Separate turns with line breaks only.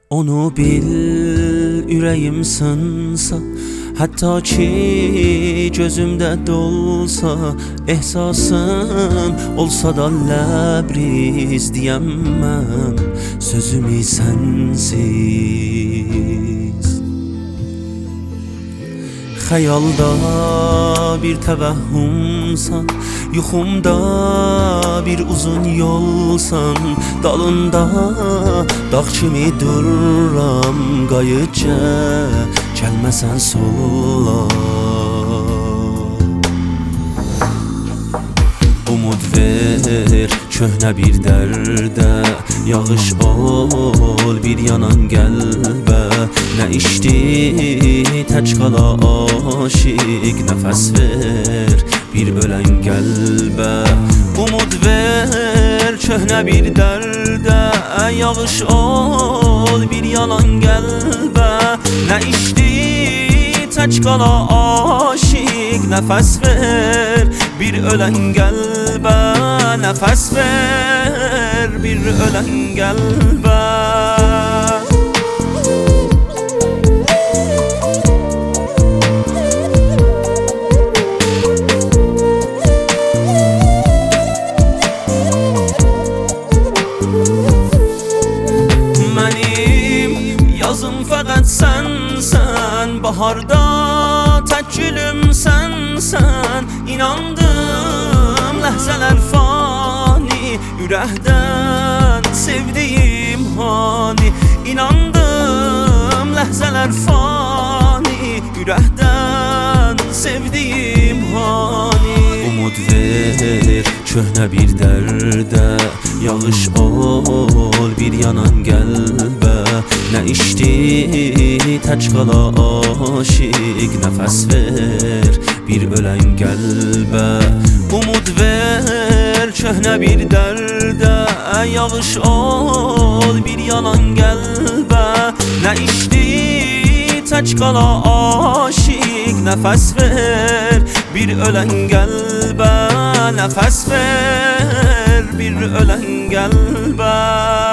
Onu bil, ürəyim sınsa, hətta ki gözümdə dolsa, ehsasım olsa da ləbriz deyəmməm sözümü sənsiz. Xəyalda bir təvəhhümsan, yuxumda bir uzun yolsan, dalında dağ kimi dururam, qayıtca gəlməsən sola. Umud ver köhnə bir dərdə, yağış ol bir yanan qəlbə. Nə işdi tək qala aşiq, nəfəs ver bir ölən qəlbə. Umud ver köhnə bir dərdə, yağış ol bir yanan qəlbə. Nə işdi tək qala aşiq, nəfəs ver bir ölən qəlbə. Nəfəs ver bir ölən qəlbə. Yazım fəqət sənsən, baharda tək gülüm sənsən. İnandım ləhzələr fani, ürəkdən sevdiyim hani. İnandım ləhzələr fani, ürəkdən sevdiyim hani. Umud ver köhnə bir dərdə, yağış ol bir yanan qəlbə. Nə işdi tək qala aşiq, nəfəs ver bir ölən qəlbə. Umud ver köhnə bir dərdə, yağış ol bir yanan qəlbə. Nə işdi tək qala aşiq, nəfəs ver bir ölən qəlbə. Nəfəs ver bir ölən qəlbə.